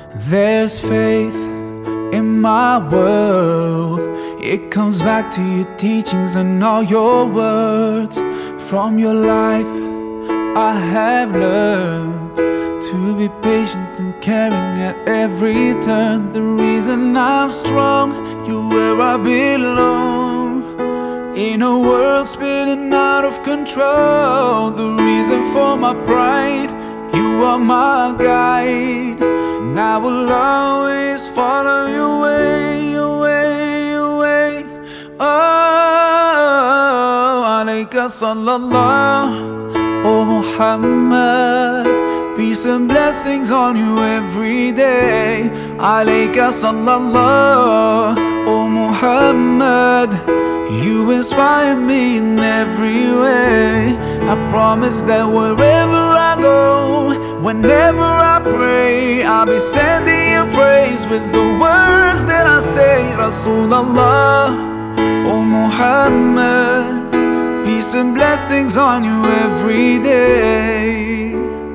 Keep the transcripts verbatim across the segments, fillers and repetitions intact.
There's faith in my world. It comes back to your teachings and all your words. From your life I have learned to be patient and caring at every turn. The reason I'm strong, you're where I belong. In a world spinning out of control, the reason for my pride, you are my guide. And I will always follow your way, your way, your way. Oh, alayka sallallahu, oh Muhammad. Peace and blessings on you every day. Alayka sallallahu, oh Muhammad. You inspire me in every way. I promise that wherever I go, whenever I pray, I'll be sending you praise with the words that I say. Rasulallah, oh Muhammad. Peace and blessings on you every day.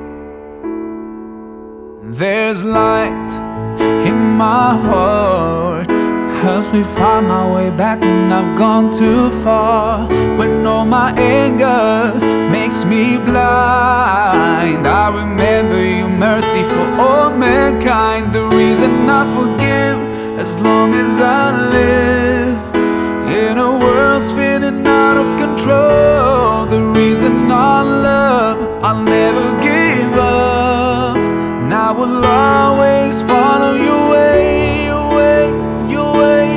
There's light in my heart, helps me find my way back when I've gone too far. When all my anger makes me blind, I remember your mercy for all mankind. The reason I forgive as long as I live. In a world spinning out of control, the reason I love, I'll never give up. And I will always follow your way, your way, your way.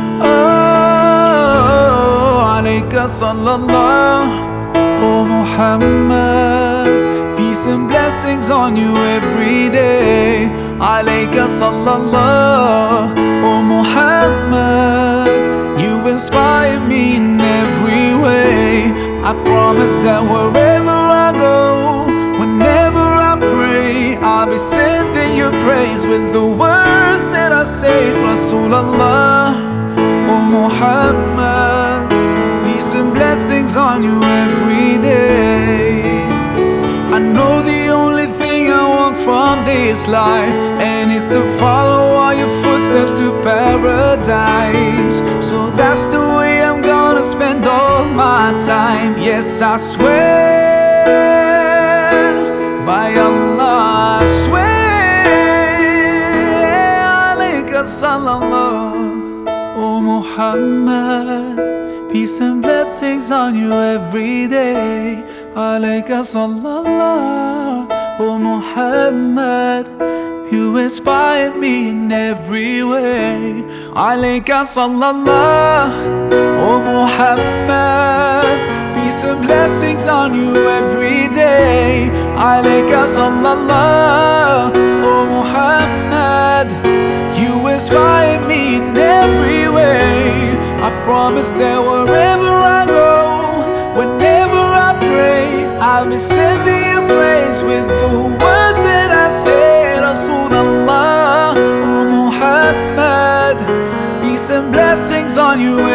Oh, alayka sallallahu, oh Muhammad. Peace and blessings on you every day. Alayka sallallahu, oh Muhammad. You inspire me in every way. I promise that wherever I go, whenever I pray, I'll be sending you praise with the words that I say. Rasulallah, oh Muhammad. Peace and blessings on you every day. I know the only thing I want from this life, and it's to follow all your footsteps to paradise. So that's the way I'm gonna spend all my time. Yes, I swear, by Allah I swear. Alayka sallallahu, oh Muhammad. Peace and blessings on you every day. Alayka sallallahu, oh Muhammad. You inspire me in every way. Alayka sallallahu, oh Muhammad. Peace and blessings on you every day. Alayka sallallahu, oh Muhammad. You inspire me in every way. I promise that wherever I go, whenever I pray, I'll be sending you praise with the words that I say. Rasulallah, oh Muhammad. Peace and blessings on you